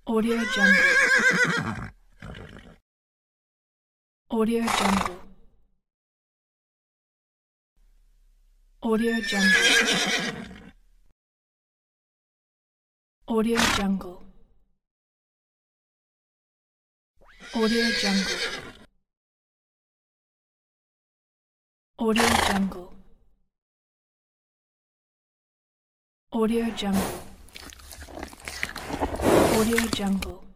Audio Jungle. Audio Jungle. Audio Jungle. Audio Jungle. Audio Jungle. Audio Jungle. Audio Jungle. Audio Jungle.